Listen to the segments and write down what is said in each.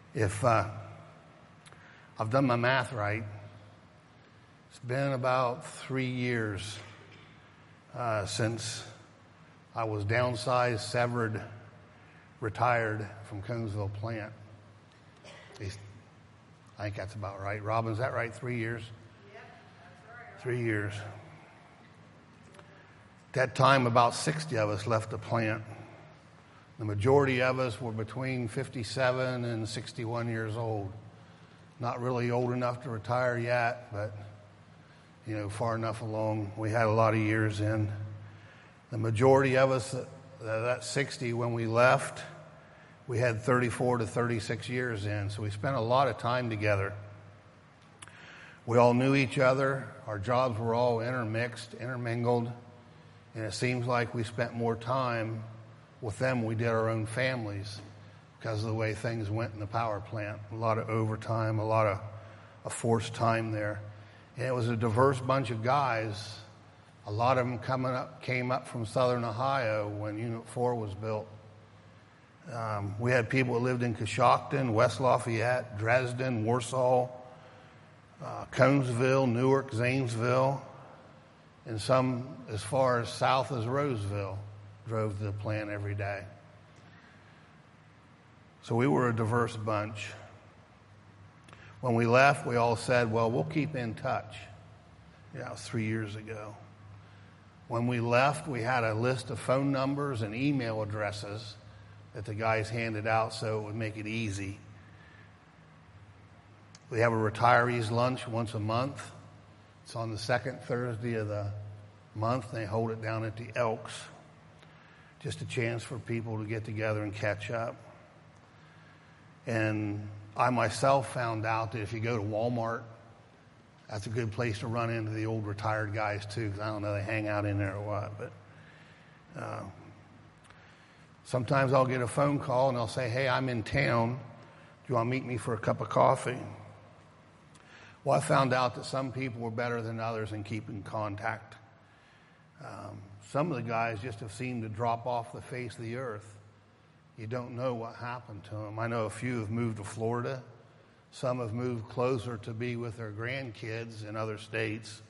If I've done my math right, it's been about 3 years since I was downsized, severed, retired from Conesville plant. I think that's about right. Robin, is that right? 3 years? Yep, that's right. 3 years. At that time, about 60 of us left the plant. The majority of us were between 57 and 61 years old. Not really old enough to retire yet, but, far enough along. We had a lot of years in. The majority of us, that 60, when we left, we had 34 to 36 years in. So we spent a lot of time together. We all knew each other. Our jobs were all intermixed, intermingled. And it seems like we spent more time with them than we did our own families because of the way things went in the power plant. A lot of overtime, a lot of forced time there. And it was a diverse bunch of guys. A lot of them came up from southern Ohio when Unit 4 was built. We had people that lived in Coshocton, West Lafayette, Dresden, Warsaw, Conesville, Newark, Zanesville, and some as far as south as Roseville drove to the plant every day. So we were a diverse bunch. When we left, we all said, well, we'll keep in touch. Yeah, it was 3 years ago. When we left, we had a list of phone numbers and email addresses that the guys handed out so it would make it easy. We have a retirees lunch once a month. It's on the second Thursday of the month. They hold it down at the Elks. Just a chance for people to get together and catch up. And I myself found out that if you go to Walmart, that's a good place to run into the old retired guys too, because I don't know, they hang out in there or what. But sometimes I'll get a phone call and they'll say, hey, I'm in town. Do you want to meet me for a cup of coffee? Well, I found out that some people were better than others in keeping contact. Some of the guys just have seemed to drop off the face of the earth. You don't know what happened to them. I know a few have moved to Florida. Some have moved closer to be with their grandkids in other states.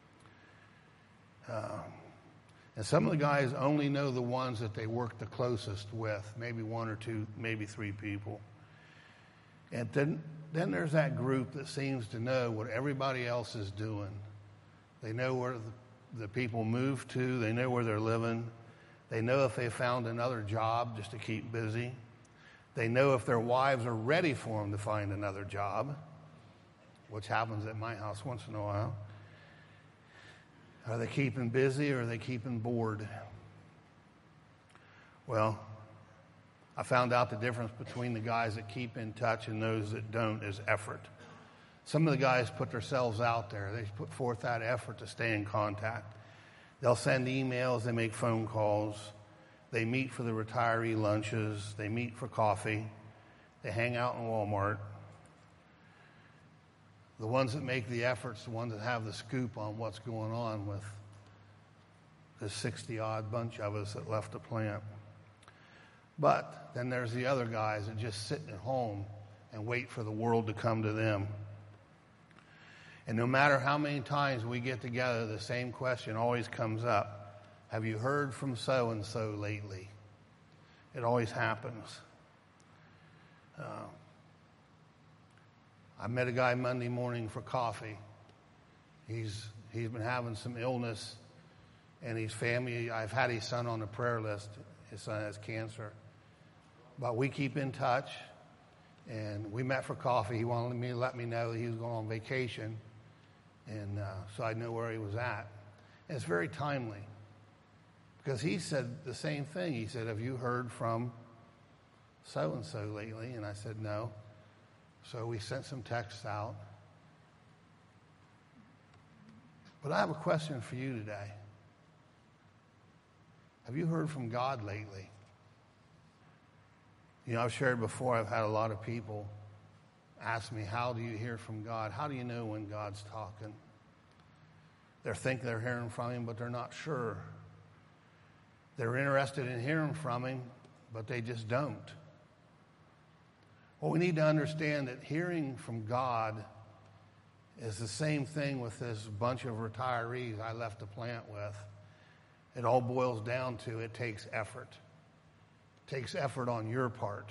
And some of the guys only know the ones that they work the closest with, maybe one or two, maybe three people. And then there's that group that seems to know what everybody else is doing. They know where the people move to. They know where they're living. They know if they found another job just to keep busy. They know if their wives are ready for them to find another job, which happens at my house once in a while. Are they keeping busy or are they keeping bored? Well, I found out the difference between the guys that keep in touch and those that don't is effort. Some of the guys put themselves out there. They put forth that effort to stay in contact. They'll send emails. They make phone calls. They meet for the retiree lunches. They meet for coffee. They hang out in Walmart. The ones that make the efforts, the ones that have the scoop on what's going on with the 60-odd bunch of us that left the plant. But then there's the other guys that just sit at home and wait for the world to come to them. And no matter how many times we get together, the same question always comes up. Have you heard from so-and-so lately? It always happens. I met a guy Monday morning for coffee. He's been having some illness, and his family, I've had his son on the prayer list. His son has cancer. But we keep in touch, and we met for coffee. He wanted me to let me know that he was going on vacation, and so I knew where he was at. And it's very timely, because he said the same thing. He said, have you heard from so-and-so lately? And I said, no. So we sent some texts out. But I have a question for you today. Have you heard from God lately? I've shared before, I've had a lot of people ask me, how do you hear from God? How do you know when God's talking? They think they're hearing from him, but they're not sure. They're interested in hearing from him, but they just don't. Well, we need to understand that hearing from God is the same thing with this bunch of retirees I left the plant with. It all boils down to it takes effort. It takes effort on your part.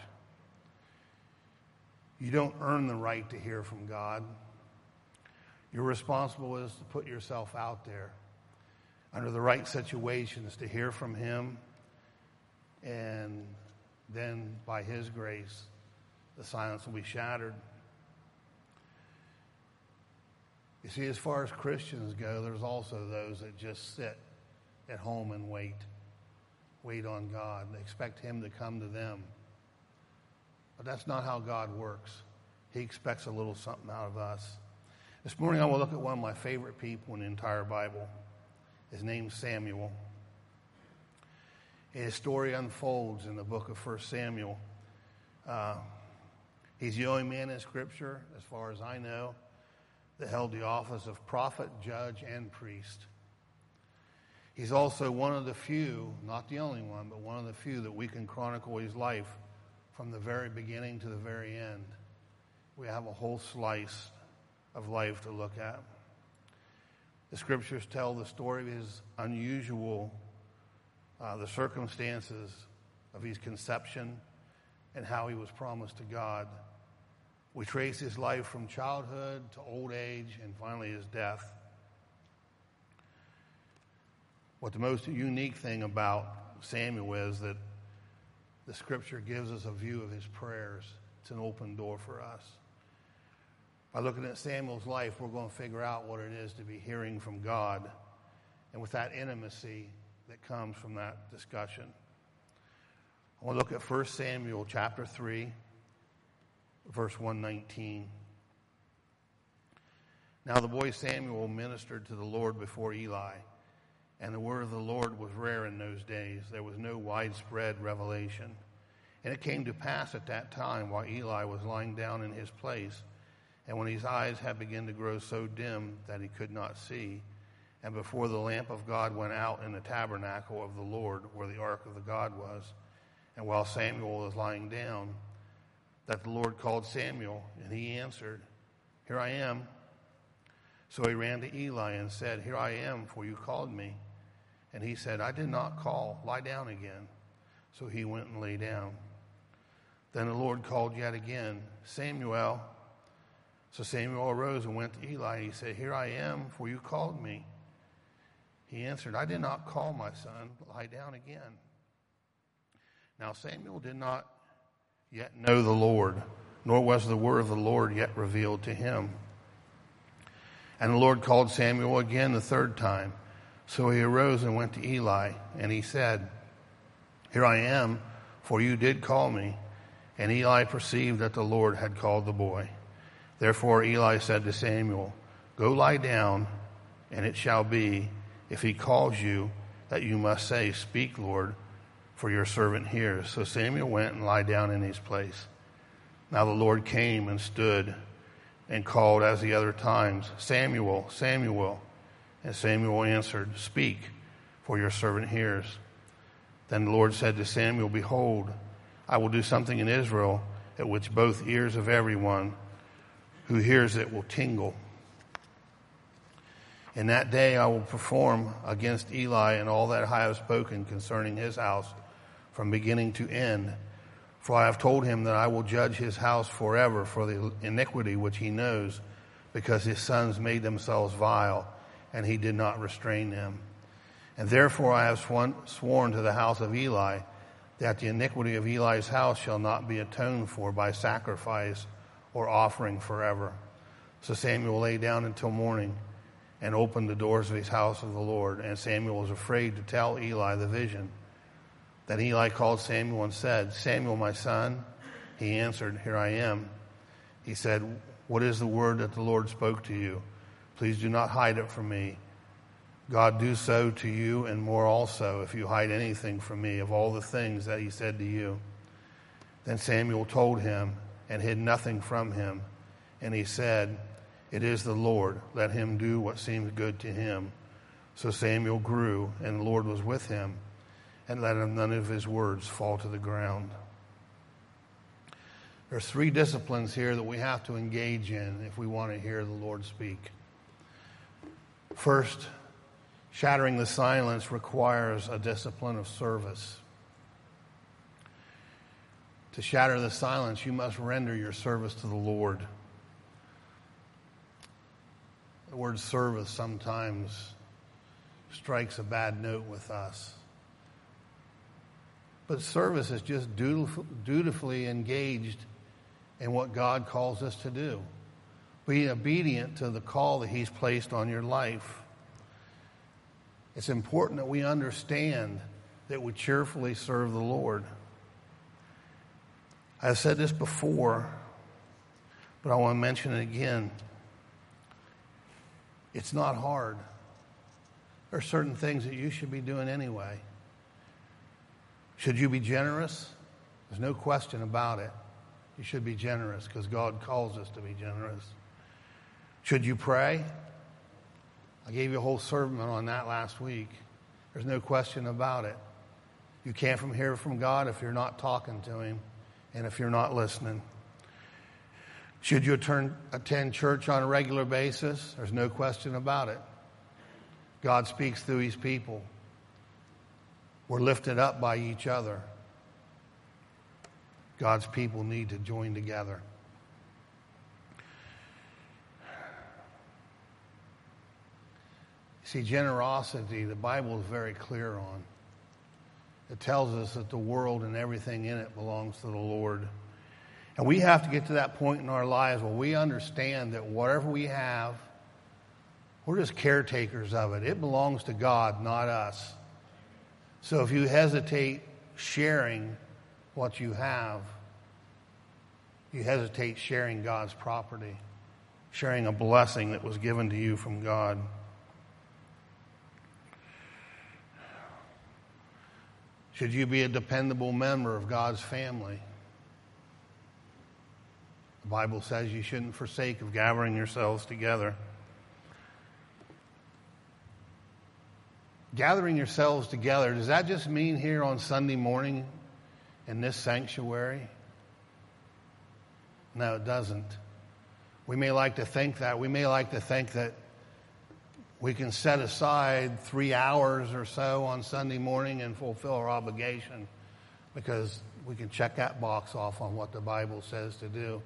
You don't earn the right to hear from God. Your responsibility is to put yourself out there under the right situations to hear from Him, and then by His grace, the silence will be shattered. You see, as far as Christians go, there's also those that just sit at home and wait on God. They expect Him to come to them. But that's not how God works. He expects a little something out of us. This morning I will look at one of my favorite people in the entire Bible. His name's Samuel. His story unfolds in the book of 1 Samuel. He's the only man in Scripture, as far as I know, that held the office of prophet, judge, and priest. He's also one of the few, not the only one, but one of the few that we can chronicle his life from the very beginning to the very end. We have a whole slice of life to look at. The Scriptures tell the story of his unusual, the circumstances of his conception and how he was promised to God. We trace his life from childhood to old age and finally his death. What the most unique thing about Samuel is that the Scripture gives us a view of his prayers. It's an open door for us. By looking at Samuel's life, we're going to figure out what it is to be hearing from God, and with that intimacy that comes from that discussion. I want to look at 1 Samuel chapter 3, verse 119. Now the boy Samuel ministered to the Lord before Eli, and the word of the Lord was rare in those days. There was no widespread revelation. And it came to pass at that time, while Eli was lying down in his place, and when his eyes had begun to grow so dim that he could not see, and before the lamp of God went out in the tabernacle of the Lord, where the ark of the God was, and while Samuel was lying down, that the Lord called Samuel, and he answered, "Here I am." So he ran to Eli and said, "Here I am, for you called me." And he said, "I did not call. Lie down again." So he went and lay down. Then the Lord called yet again, "Samuel." So Samuel arose and went to Eli. He said, "Here I am, for you called me." He answered, "I did not call, my son. Lie down again." Now Samuel did not yet know the Lord, nor was the word of the Lord yet revealed to him. And the Lord called Samuel again the third time. So he arose and went to Eli, and he said, "Here I am, for you did call me." And Eli perceived that the Lord had called the boy. Therefore Eli said to Samuel, "Go lie down, and it shall be, if he calls you, that you must say, 'Speak, Lord, for your servant hears.'" So Samuel went and lay down in his place. Now the Lord came and stood and called as the other times, "Samuel, Samuel." And Samuel answered, "Speak, for your servant hears." Then the Lord said to Samuel, "Behold, I will do something in Israel at which both ears of everyone who hears it will tingle. In that day I will perform against Eli and all that I have spoken concerning his house from beginning to end. For I have told him that I will judge his house forever for the iniquity which he knows, because his sons made themselves vile, and he did not restrain them. And therefore I have sworn to the house of Eli that the iniquity of Eli's house shall not be atoned for by sacrifice or offering forever." So Samuel lay down until morning and opened the doors of his house of the Lord. And Samuel was afraid to tell Eli the vision. Then Eli called Samuel and said, "Samuel, my son." He answered, "Here I am." He said, "What is the word that the Lord spoke to you? Please do not hide it from me. God do so to you and more also, if you hide anything from me of all the things that he said to you." Then Samuel told him and hid nothing from him. And he said, "It is the Lord. Let him do what seems good to him." So Samuel grew, and the Lord was with him, and let none of his words fall to the ground. There's 3 disciplines here that we have to engage in if we want to hear the Lord speak. First, shattering the silence requires a discipline of service. To shatter the silence, you must render your service to the Lord. The word service sometimes strikes a bad note with us. But service is just dutifully engaged in what God calls us to do. Be obedient to the call that He's placed on your life. It's important that we understand that we cheerfully serve the Lord. I've said this before, but I want to mention it again. It's not hard. There are certain things that you should be doing anyway. Should you be generous? There's no question about it. You should be generous because God calls us to be generous. Should you pray? I gave you a whole sermon on that last week. There's no question about it. You can't hear from God if you're not talking to Him and if you're not listening. Should you attend church on a regular basis? There's no question about it. God speaks through His people. We're lifted up by each other. God's people need to join together. See, generosity, the Bible is very clear on. It tells us that the world and everything in it belongs to the Lord. And we have to get to that point in our lives where we understand that whatever we have, we're just caretakers of it. It belongs to God, not us. So if you hesitate sharing what you have, you hesitate sharing God's property, sharing a blessing that was given to you from God. Should you be a dependable member of God's family? The Bible says you shouldn't forsake of gathering yourselves together. Gathering yourselves together, does that just mean here on Sunday morning in this sanctuary? No, it doesn't. We may like to think that. We may like to think that we can set aside 3 hours or so on Sunday morning and fulfill our obligation because we can check that box off on what the Bible says to do.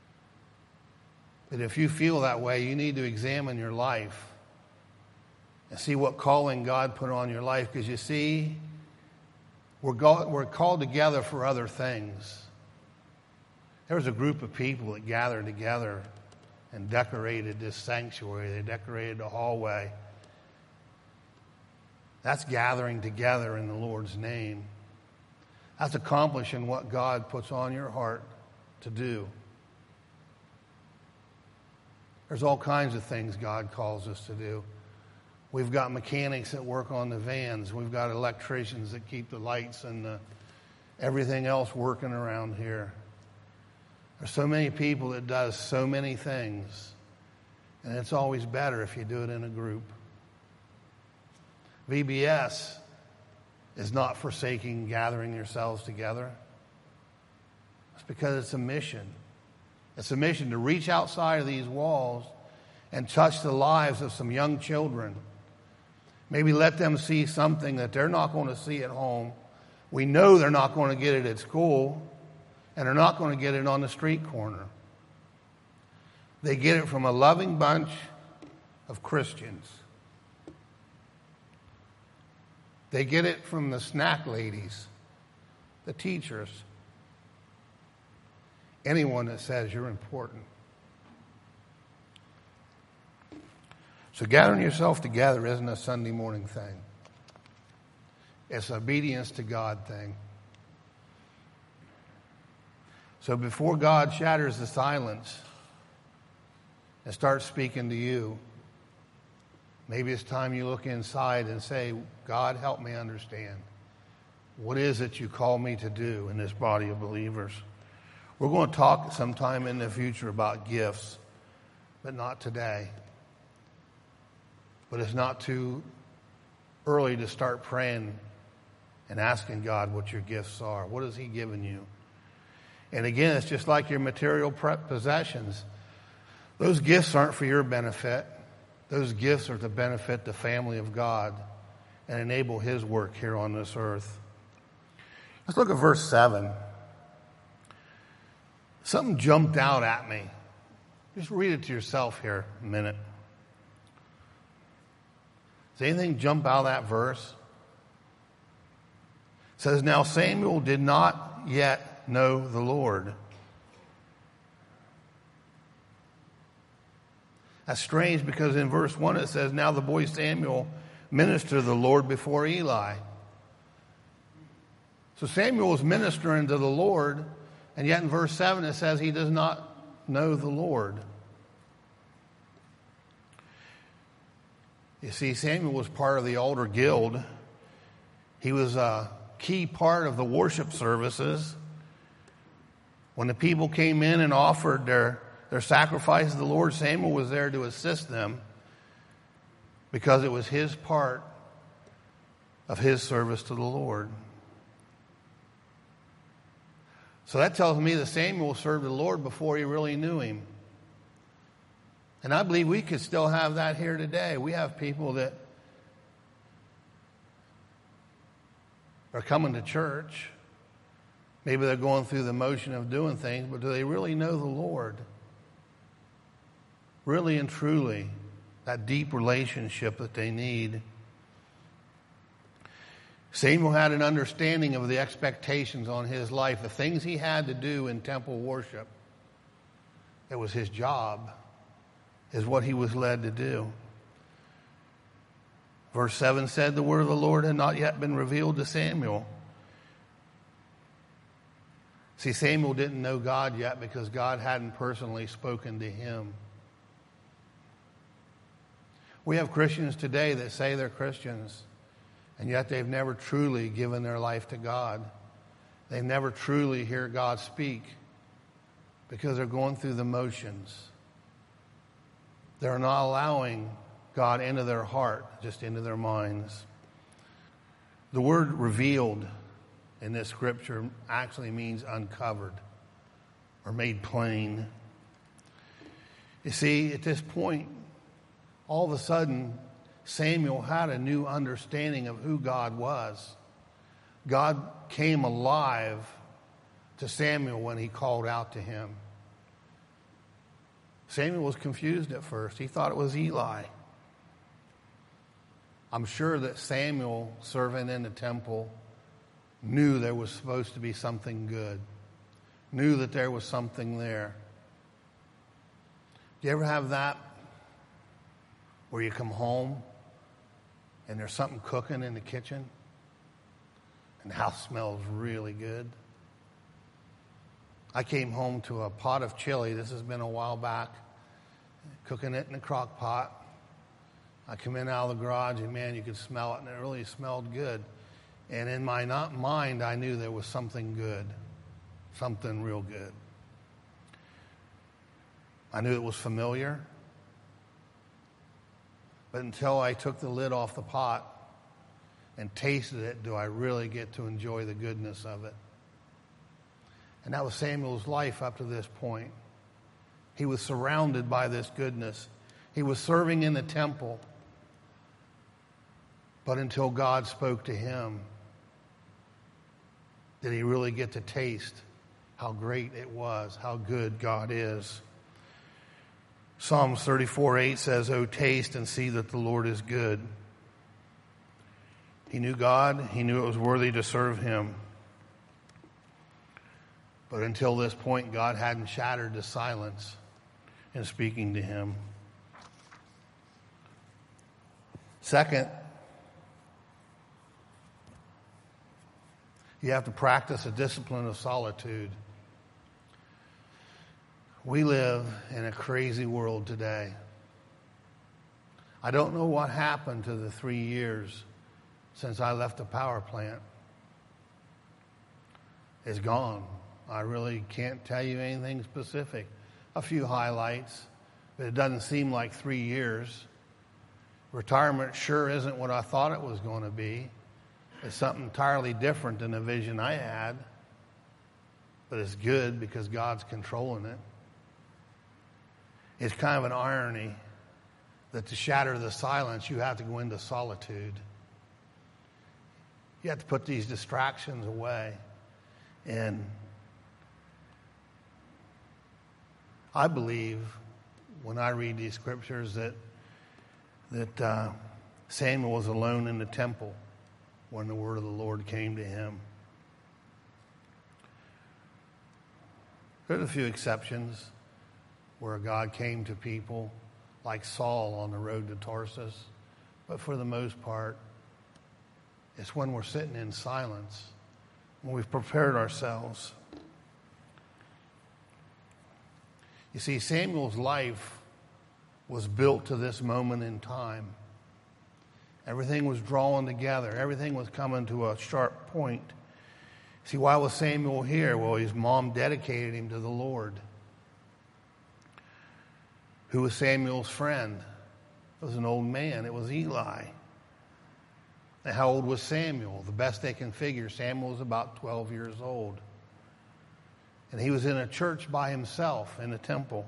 But if you feel that way, you need to examine your life and see what calling God put on your life. Because you see, we're called together for other things. There was a group of people that gathered together and decorated this sanctuary. They decorated the hallway. That's gathering together in the Lord's name. That's accomplishing what God puts on your heart to do. There's all kinds of things God calls us to do. We've got mechanics that work on the vans. We've got electricians that keep the lights and everything else working around here. There's so many people that does so many things. And it's always better if you do it in a group. VBS is not forsaking gathering yourselves together. It's because it's a mission. It's a mission to reach outside of these walls and touch the lives of some young children. Maybe let them see something that they're not going to see at home. We know they're not going to get it at school, and they're not going to get it on the street corner. They get it from a loving bunch of Christians. They get it from the snack ladies, the teachers, anyone that says you're important. So gathering yourself together isn't a Sunday morning thing. It's an obedience to God thing. So before God shatters the silence and starts speaking to you, maybe it's time you look inside and say, God, help me understand. What is it you call me to do in this body of believers? We're going to talk sometime in the future about gifts, but not today. But it's not too early to start praying and asking God what your gifts are. What has He given you? And again, it's just like your material possessions. Those gifts aren't for your benefit. Those gifts are to benefit the family of God and enable His work here on this earth. Let's look at verse 7. Something jumped out at me. Just read it to yourself here a minute. Does anything jump out of that verse? It says, now Samuel did not yet know the Lord. That's strange because in verse 1 it says, now the boy Samuel ministered to the Lord before Eli. So Samuel was ministering to the Lord, and yet in verse 7 it says he does not know the Lord. You see, Samuel was part of the altar guild. He was a key part of the worship services. When the people came in and offered their sacrifice to the Lord, Samuel was there to assist them because it was his part of his service to the Lord. So that tells me that Samuel served the Lord before he really knew Him. And I believe we could still have that here today. We have people that are coming to church. Maybe they're going through the motion of doing things, but do they really know the Lord? Really and truly, that deep relationship that they need. Samuel had an understanding of the expectations on his life, the things he had to do in temple worship. It was his job, is what he was led to do. Verse 7 said the word of the Lord had not yet been revealed to Samuel. See, Samuel didn't know God yet because God hadn't personally spoken to him. We have Christians today that say they're Christians, and yet they've never truly given their life to God. They never truly hear God speak because they're going through the motions. They're not allowing God into their heart, just into their minds. The word revealed in this scripture actually means uncovered or made plain. You see, at this point, all of a sudden, Samuel had a new understanding of who God was. God came alive to Samuel when he called out to him. Samuel was confused at first. He thought it was Eli. I'm sure that Samuel, serving in the temple, knew there was supposed to be something good, knew that there was something there. Do you ever have that where you come home and there's something cooking in the kitchen and the house smells really good? I came home to a pot of chili. This has been a while back. Cooking it in a crock pot. I come in out of the garage and man, you could smell it and it really smelled good. And in my mind, I knew there was something good. Something real good. I knew it was familiar. But until I took the lid off the pot and tasted it, do I really get to enjoy the goodness of it. And that was Samuel's life up to this point. He was surrounded by this goodness. He was serving in the temple. But until God spoke to him, did he really get to taste how great it was, how good God is. Psalms 34:8 says, "Oh, taste and see that the Lord is good." He knew God. He knew it was worthy to serve him. But until this point, God hadn't shattered the silence in speaking to him. Second, you have to practice a discipline of solitude. We live in a crazy world today. I don't know what happened to the 3 years since I left the power plant. It's gone. I really can't tell you anything specific. A few highlights, but it doesn't seem like 3 years. Retirement sure isn't what I thought it was going to be. It's something entirely different than the vision I had. but it's good because God's controlling it. It's kind of an irony that to shatter the silence, you have to go into solitude. You have to put these distractions away. And I believe when I read these scriptures that Samuel was alone in the temple when the word of the Lord came to him. There's a few exceptions where God came to people like Saul on the road to Tarsus, but for the most part, it's when we're sitting in silence, when we've prepared ourselves. You see, Samuel's life was built to this moment in time. Everything was drawing together. Everything was coming to a sharp point. See, why was Samuel here? Well, his mom dedicated him to the Lord. Who was Samuel's friend? It was an old man. It was Eli. And how old was Samuel? The best they can figure, Samuel was about 12 years old. And he was in a church by himself in a temple.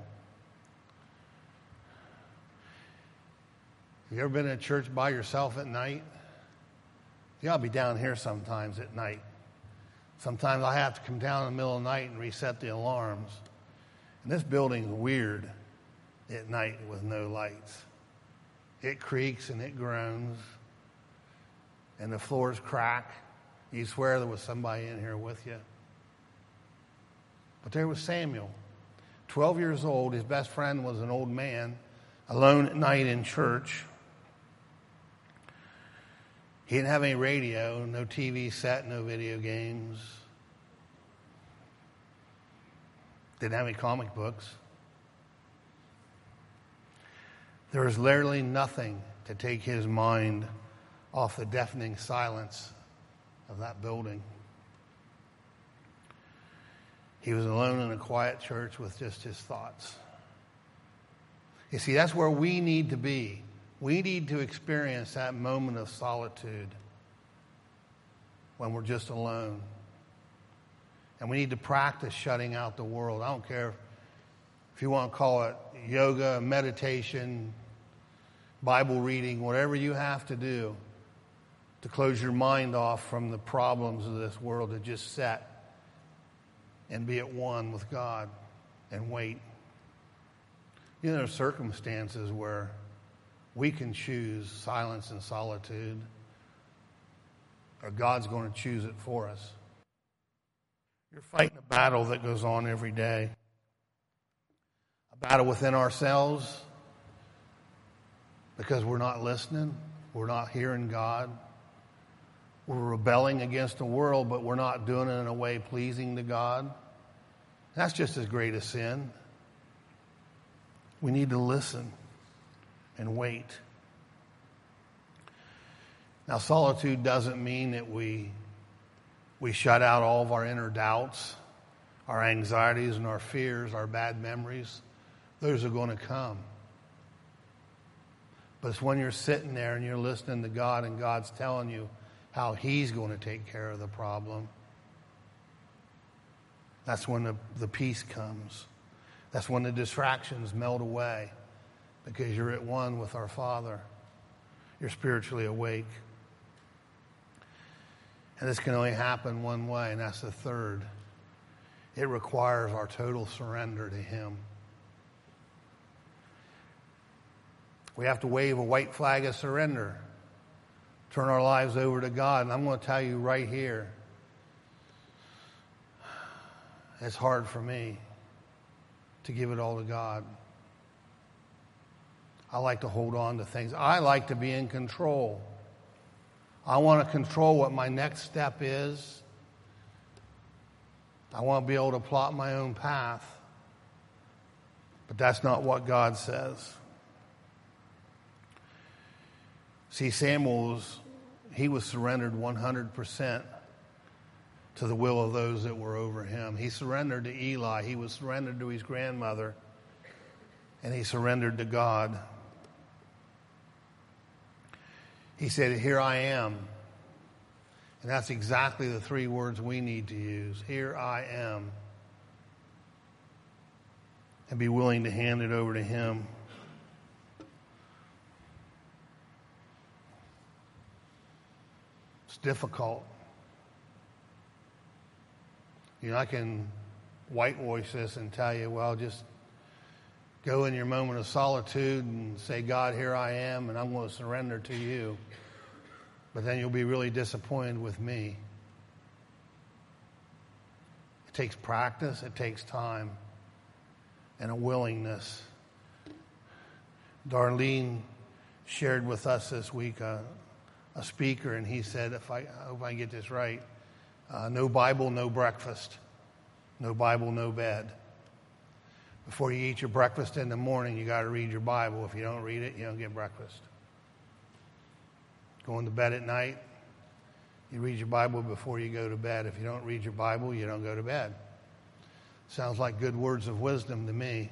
Have you ever been in a church by yourself at night? You ought to be down here sometimes at night. Sometimes I have to come down in the middle of the night and reset the alarms. And this building's weird at night with no lights. It creaks and it groans. And the floors crack. You swear there was somebody in here with you. But there was Samuel, 12 years old. His best friend was an old man, alone at night in church. He didn't have any radio, no TV set, no video games. Didn't have any comic books. There was literally nothing to take his mind off the deafening silence of that building. He was alone in a quiet church with just his thoughts. You see, that's where we need to be. We need to experience that moment of solitude when we're just alone. And we need to practice shutting out the world. I don't care if you want to call it yoga, meditation, Bible reading, whatever you have to do to close your mind off from the problems of this world, to just sit and be at one with God and wait. You know, there are circumstances where we can choose silence and solitude, or God's going to choose it for us. You're fighting a battle that goes on every day. A battle within ourselves because we're not listening, we're not hearing God. We're rebelling against the world, but we're not doing it in a way pleasing to God. That's just as great a sin. We need to listen and wait. Now, solitude doesn't mean that we shut out all of our inner doubts, our anxieties and our fears, our bad memories. Those are going to come. But it's when you're sitting there and you're listening to God and God's telling you how He's going to take care of the problem. That's when the peace comes. That's when the distractions melt away because you're at one with our Father. You're spiritually awake. And this can only happen one way, and that's the third. It requires our total surrender to Him. We have to wave a white flag of surrender. Turn our lives over to God. And I'm going to tell you right here, it's hard for me to give it all to God. I like to hold on to things. I like to be in control. I want to control what my next step is. I want to be able to plot my own path. But that's not what God says. See, Samuel was surrendered 100% to the will of those that were over him. He surrendered to Eli. He was surrendered to his grandmother. And he surrendered to God. He said, "Here I am." And that's exactly the three words we need to use. Here I am. and be willing to hand it over to Him. It's difficult. You know, I can white voice this and tell you, well, just go in your moment of solitude and say, God, here I am, and I'm going to surrender to you. But then you'll be really disappointed with me. It takes practice, it takes time, and a willingness. Darlene shared with us this week a speaker, and he said, I hope I get this right, no Bible, no breakfast. No Bible, no bed. Before you eat your breakfast in the morning, you got to read your Bible. If you don't read it, you don't get breakfast. Going to bed at night, you read your Bible before you go to bed. If you don't read your Bible, you don't go to bed. Sounds like good words of wisdom to me.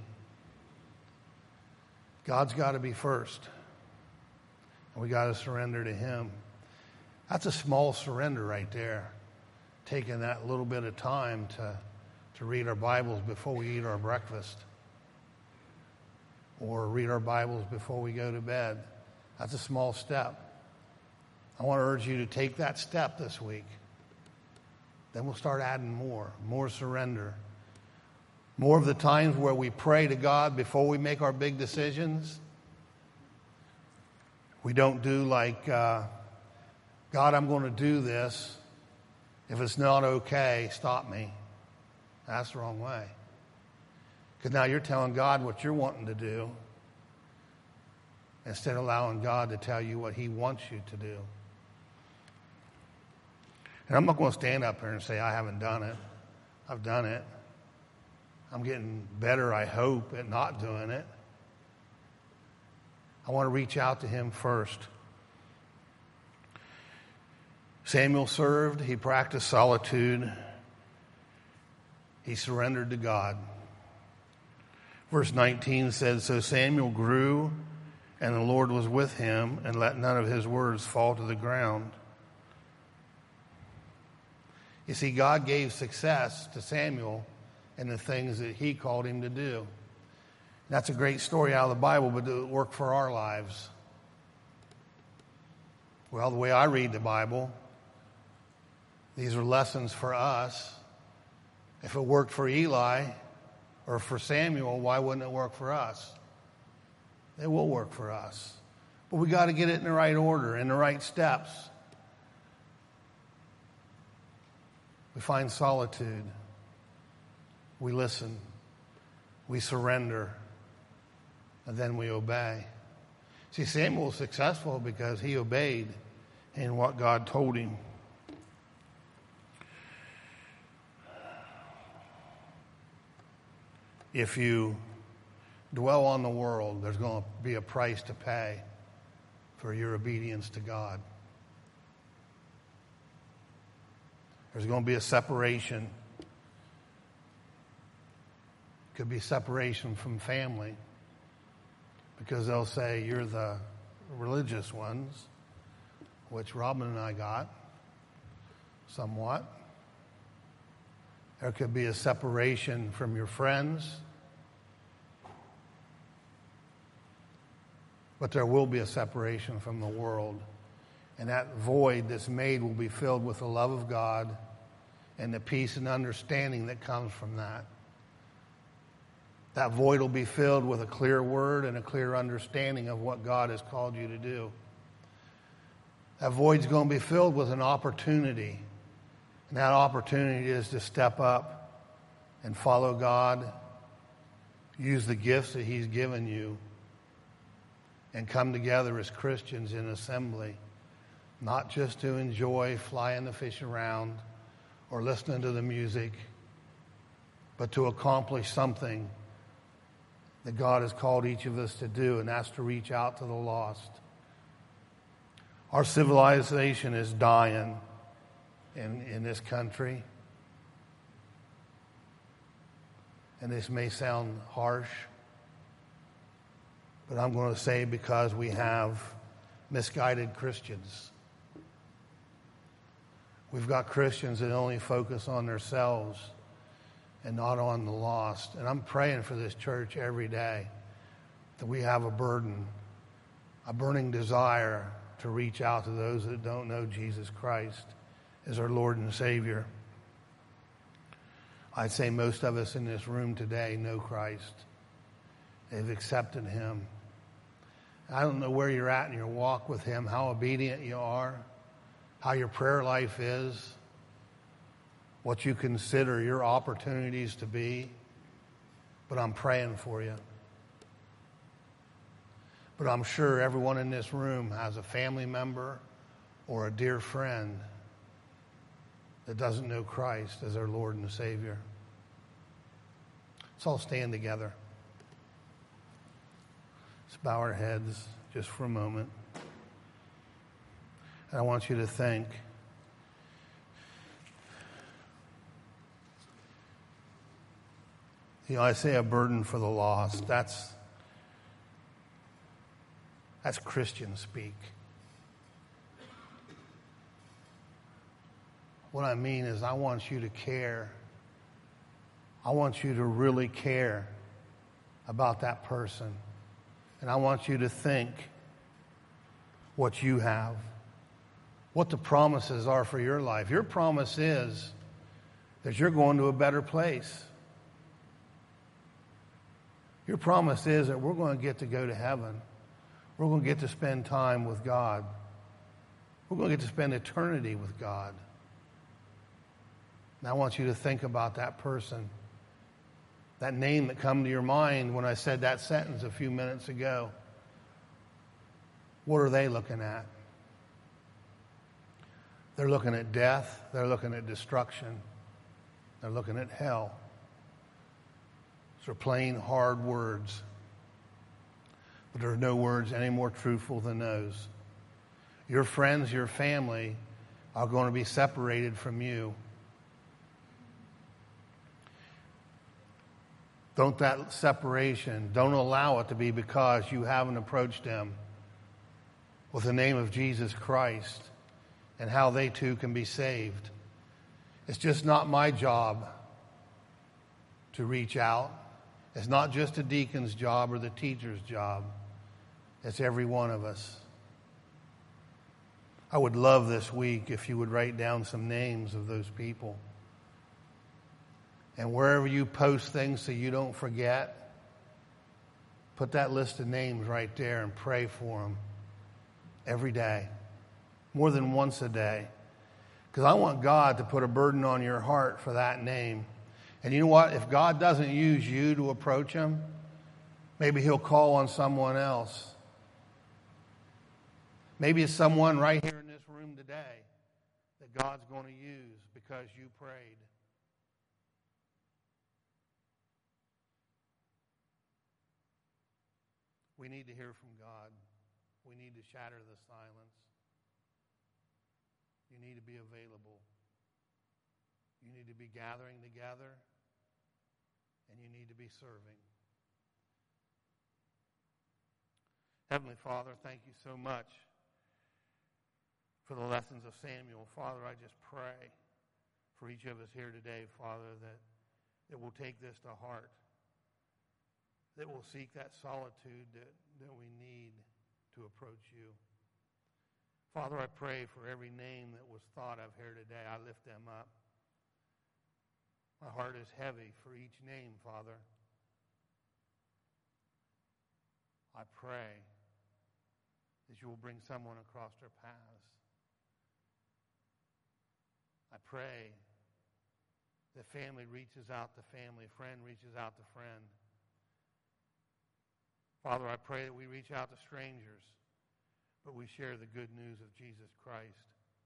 God's got to be first. And we got to surrender to Him. That's a small surrender right there. Taking that little bit of time to read our Bibles before we eat our breakfast, or read our Bibles before we go to bed. That's a small step. I want to urge you to take that step this week. Then we'll start adding more surrender. More of the times where we pray to God before we make our big decisions. We don't do like, God, I'm going to do this. If it's not okay, stop me. That's the wrong way. Because now you're telling God what you're wanting to do instead of allowing God to tell you what He wants you to do. And I'm not going to stand up here and say, I haven't done it. I've done it. I'm getting better, I hope, at not doing it. I want to reach out to Him first. Samuel served. He practiced solitude. He surrendered to God. Verse 19 says, So Samuel grew, and the Lord was with him, and let none of his words fall to the ground. You see, God gave success to Samuel in the things that He called him to do. That's a great story out of the Bible, but does it work for our lives? Well, the way I read the Bible, these are lessons for us. If it worked for Eli or for Samuel, why wouldn't it work for us? It will work for us. But we got to get it in the right order, in the right steps. We find solitude. We listen. We surrender. And then we obey. See, Samuel was successful because he obeyed in what God told him. If you dwell on the world, there's going to be a price to pay for your obedience to God. There's going to be a separation. Could be separation from family, because they'll say you're the religious ones, which Robin and I got somewhat. There could be a separation from your friends. But there will be a separation from the world. And that void that's made will be filled with the love of God and the peace and understanding that comes from that. That void will be filled with a clear word and a clear understanding of what God has called you to do. That void's going to be filled with an opportunity. And that opportunity is to step up and follow God, use the gifts that He's given you, and come together as Christians in assembly, not just to enjoy flying the fish around or listening to the music, but to accomplish something that God has called each of us to do, and that's to reach out to the lost. Our civilization is dying in this country. And this may sound harsh, but I'm going to say because we have misguided Christians. We've got Christians that only focus on themselves and not on the lost. And I'm praying for this church every day that we have a burden, a burning desire to reach out to those that don't know Jesus Christ as our Lord and Savior. I'd say most of us in this room today know Christ. They've accepted him. I don't know where you're at in your walk with him, how obedient you are, how your prayer life is, what you consider your opportunities to be, but I'm praying for you. But I'm sure everyone in this room has a family member or a dear friend that doesn't know Christ as their Lord and Savior. Let's all stand together. Let's bow our heads just for a moment. And I want you to think. I say a burden for the lost. That's Christian speak. What I mean is I want you to care. I want you to really care about that person. And I want you to think what you have, what the promises are for your life. Your promise is that you're going to a better place. Your promise is that we're going to get to go to heaven. We're going to get to spend time with God. We're going to get to spend eternity with God. And I want you to think about that person, that name that come to your mind when I said that sentence a few minutes ago. What are they looking at? They're looking at death. They're looking at destruction. They're looking at hell. These are plain, hard words. But there are no words any more truthful than those. Your friends, your family are going to be separated from you. Don't that separation, don't allow it to be because you haven't approached them with the name of Jesus Christ and how they too can be saved. It's just not my job to reach out. It's not just a deacon's job or the teacher's job. It's every one of us. I would love this week if you would write down some names of those people. And wherever you post things so you don't forget, put that list of names right there and pray for them every day, more than once a day. Because I want God to put a burden on your heart for that name. And you know what? If God doesn't use you to approach him, maybe he'll call on someone else. Maybe it's someone right here in this room today that God's going to use because you prayed. We need to hear from God. We need to shatter the silence. You need to be available. You need to be gathering together, and you need to be serving. Heavenly Father, thank you so much for the lessons of Samuel. Father, I just pray for each of us here today, Father, that it will take this to heart, that will seek that solitude that we need to approach you. Father, I pray for every name that was thought of here today. I lift them up. My heart is heavy for each name, Father. I pray that you will bring someone across their paths. I pray that family reaches out to family, friend reaches out to friend. Father, I pray that we reach out to strangers, but we share the good news of Jesus Christ.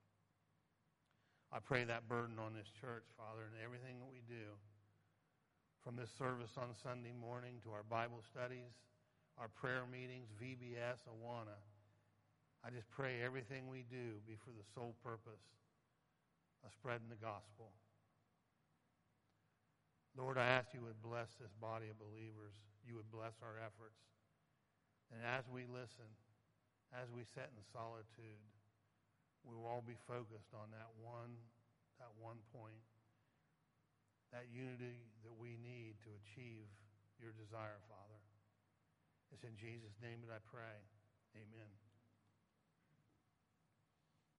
I pray that burden on this church, Father, and everything that we do, from this service on Sunday morning to our Bible studies, our prayer meetings, VBS, Awana. I just pray everything we do be for the sole purpose of spreading the gospel. Lord, I ask you would bless this body of believers. You would bless our efforts. And as we listen, as we sit in solitude, we will all be focused on that one point, that unity that we need to achieve your desire, Father. It's in Jesus' name that I pray. Amen.